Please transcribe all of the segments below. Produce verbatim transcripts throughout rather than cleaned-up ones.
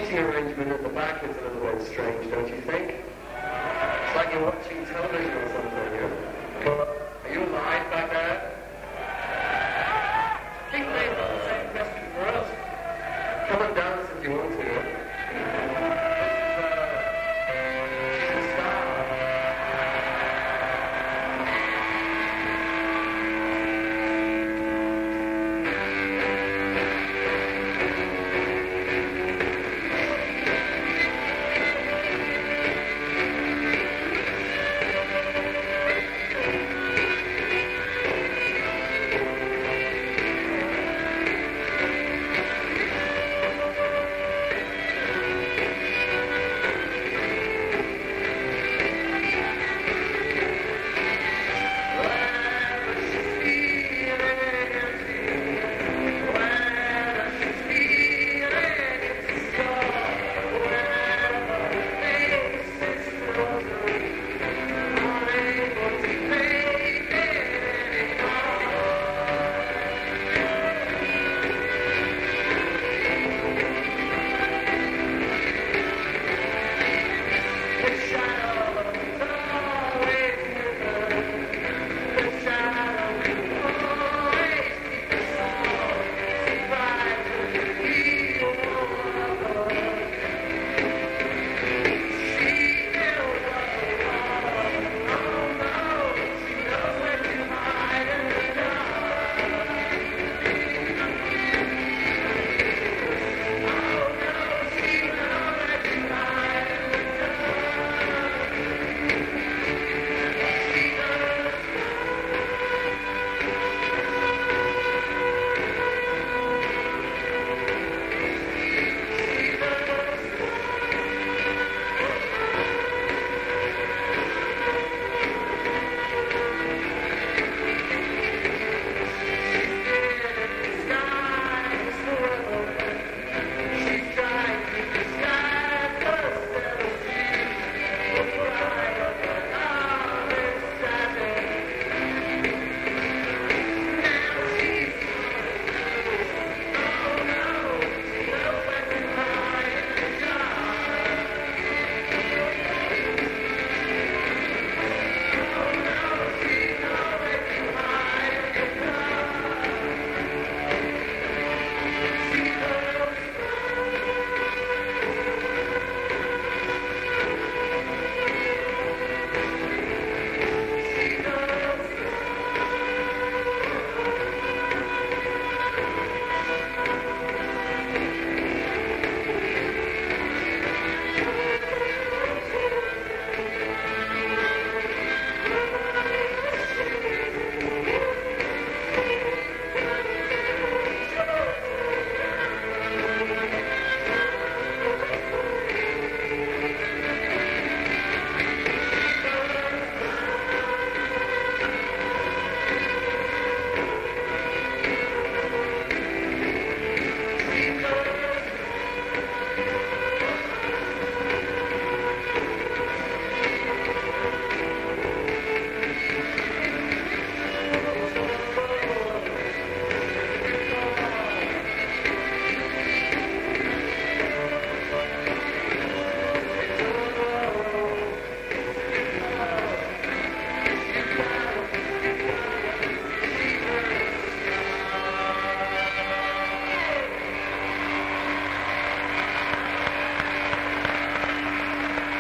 seating arrangement at the back is a little bit strange, don't you think? It's like you're watching television or something. Are you alive back there? I think they have the same question for us. Come and dance if you want to.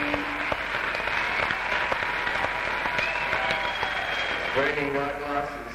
Breaking my glasses.